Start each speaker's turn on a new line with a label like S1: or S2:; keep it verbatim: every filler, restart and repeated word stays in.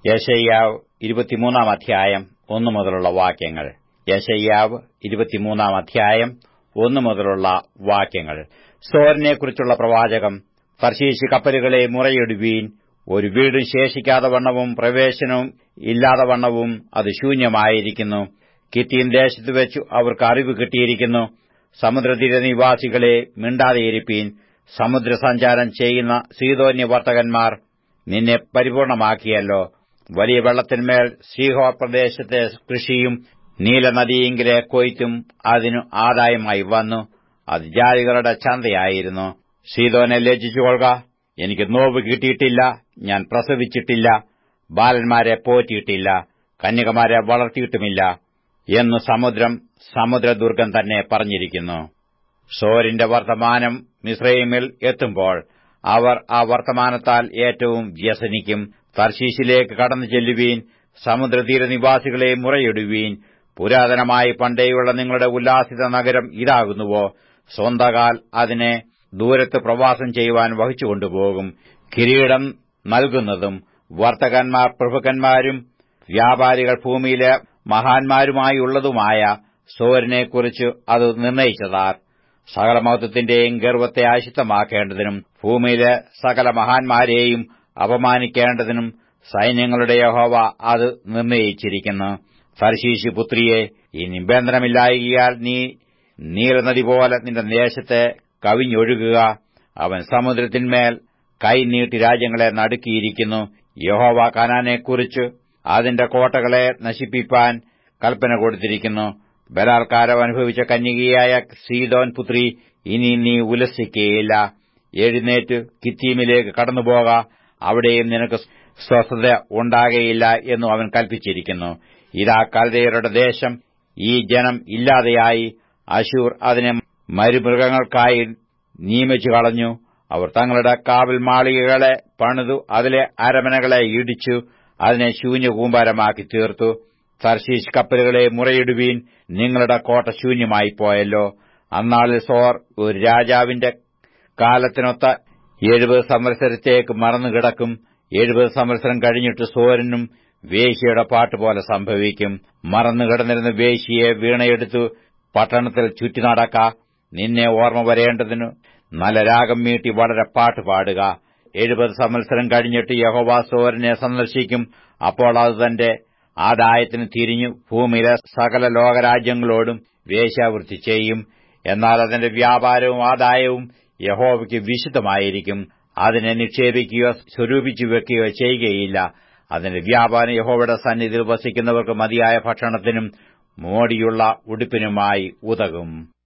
S1: യെശയ്യാവ് ഇരുപത്തിമൂന്നാം അധ്യായം ഒന്നു മുതലുള്ള വാക്യങ്ങൾ. യെശയ്യാവ് ഇരുപത്തിമൂന്നാം അധ്യായം ഒന്നു മുതലുള്ള വാക്യങ്ങൾ. സോരിനെക്കുറിച്ചുള്ള പ്രവാചകം. തർശീശ് കപ്പലുകളെ മുറയിടുവീൻ, ഒരു വീടും ശേഷിക്കാതെ വണ്ണവും പ്രവേശനവും ഇല്ലാതെ വണ്ണവും അത് ശൂന്യമായിരിക്കുന്നു. കിത്തീം ദേശത്തുവെച്ചു അവർക്ക് അറിവ് കിട്ടിയിരിക്കുന്നു. സമുദ്രതീരനിവാസികളെ മിണ്ടാതെയിരിപ്പീൻ. സമുദ്രസഞ്ചാരം ചെയ്യുന്ന സീദോന്യ വർത്തകന്മാർ, നിന്നെ പരിപൂർണമാക്കിയല്ലോ. വലിയ വെള്ളത്തിന്മേൽ സീഹോർ പ്രദേശത്തെ കൃഷിയും നീലനദിയിങ്കിലെ കൊയ്ത്തും അതിനു ആദായമായി വന്നു. അത് ജാതികളുടെ ചന്തയായിരുന്നു. സീദോനെ ലജ്ജിച്ചുകൊള്ളുക, എനിക്ക് നോവ് കിട്ടിയിട്ടില്ല, ഞാൻ പ്രസവിച്ചിട്ടില്ല, ബാലന്മാരെ പോറ്റിയിട്ടില്ല, കന്യകമാരെ വളർത്തിയിട്ടുമില്ല എന്നു സമുദ്രം സമുദ്രദുർഗം തന്നെ പറഞ്ഞിരിക്കുന്നു. സോരിന്റെ വർത്തമാനം മിസ്രയീമിൽ എത്തുമ്പോൾ അവർ ആ വർത്തമാനത്താൽ ഏറ്റവും വ്യസനിക്കും. തർശീശിലേക്ക് കടന്നു ചെല്ലുവീൻ, സമുദ്രതീരനിവാസികളെ മുറയിടുവീൻ. പുരാതനമായി പണ്ടേയുള്ള നിങ്ങളുടെ ഉല്ലാസിത നഗരം ഇതാകുന്നുവോ? സ്വന്തകാൽ അതിനെ ദൂരത്ത് പ്രവാസം ചെയ്യുവാൻ വഹിച്ചുകൊണ്ടുപോകും. കിരീടം നൽകുന്നതും വർത്തകന്മാർ പ്രഭുക്കന്മാരും വ്യാപാരികൾ ഭൂമിയിലെ മഹാന്മാരുമായുള്ളതുമായ സോരിനെക്കുറിച്ച് അത് നിർണയിച്ചതാർ. സകല മഹത്വത്തിന്റെയും ഗർവത്തെ അശുദ്ധമാക്കേണ്ടതിനും ഭൂമിയിലെ സകല മഹാന്മാരെയും അപമാനിക്കേണ്ടതിനും സൈന്യങ്ങളുടെ യഹോവ അത് നിർണയിച്ചിരിക്കുന്നു. തർശീശ് പുത്രിയെ, ഈ നിബന്ധനമില്ലായികയാൽ നീ നീലനദി പോലെ നിന്റെ ദേശത്തെ കവിഞ്ഞൊഴുകുക. അവൻ സമുദ്രത്തിന്മേൽ കൈ നീട്ടി രാജ്യങ്ങളെ നടുക്കിയിരിക്കുന്നു. യഹോവ കനാനെക്കുറിച്ച് അതിന്റെ കോട്ടകളെ നശിപ്പിപ്പാൻ കൽപ്പന കൊടുത്തിരിക്കുന്നു. ബലാത്കാരം അനുഭവിച്ച കന്യകയായ സീദോൻ പുത്രി, ഇനി നീ ഉല്ലസിക്കുകയില്ല. എഴുന്നേറ്റ് കിത്തീമിലേക്ക് കടന്നുപോക, അവിടെയും നിനക്ക് സ്വസ്ഥത ഉണ്ടാകയില്ല എന്നു അവൻ കൽപ്പിച്ചിരിക്കുന്നു. ഇതാ കൽദയരുടെ ദേശം, ഈ ജനം ഇല്ലാതെയായി. അശൂർ അതിനെ മരുമൃഗങ്ങൾക്കായി നിയമിച്ചു കളഞ്ഞു. അവർ തങ്ങളുടെ കാവൽ മാളികകളെ പണിതു, അതിലെ അരമനകളെ ഇടിച്ചു, അതിനെ ശൂന്യകൂമ്പാരമാക്കി തീർത്തു. തർശീശ് കപ്പലുകളെ മുറയിടുവീൻ, നിങ്ങളുടെ കോട്ട ശൂന്യമായിപ്പോയല്ലോ. അന്നാളിൽ സോർ ഒരു രാജാവിന്റെ കാലത്തിനൊത്ത എഴുപത് സംവത്സരത്തേക്ക് മറന്നുകിടക്കും. എഴുപത് സംവത്സരം കഴിഞ്ഞിട്ട് സോരനും വേശ്യയുടെ പാട്ടുപോലെ സംഭവിക്കും. മറന്നുകിടന്നിരുന്ന വേശ്യയെ വീണയെടുത്തു പട്ടണത്തിൽ ചുറ്റി നടക്ക. നിന്നെ ഓർമ്മ വരേണ്ടതിനു നല്ല രാഗം മീട്ടി വളരെ പാട്ട് പാടുക. എഴുപത് സംവത്സരം കഴിഞ്ഞിട്ട് യഹോവ സോരനെ സന്ദർശിക്കും. അപ്പോൾ അത് തന്റെ ആദായത്തിന് തിരിഞ്ഞു ഭൂമിയിലെ സകല ലോകരാജ്യങ്ങളോടും വേശ്യാവൃത്തി ചെയ്യും. എന്നാൽ അതിന്റെ വ്യാപാരവും ആദായവും യഹോവയ്ക്ക് വിശുദ്ധമായിരിക്കും. അതിനെ നിക്ഷേപിക്കുകയോ സ്വരൂപിച്ചു വെക്കുകയോ ചെയ്യുകയില്ല. അതിന്റെ വ്യാപാരം യഹോവയുടെ സന്നിധിയിൽ വസിക്കുന്നവർക്ക് മതിയായ ഭക്ഷണത്തിനും മോടിയുള്ള ഉടുപ്പിനുമായി ഉതകും.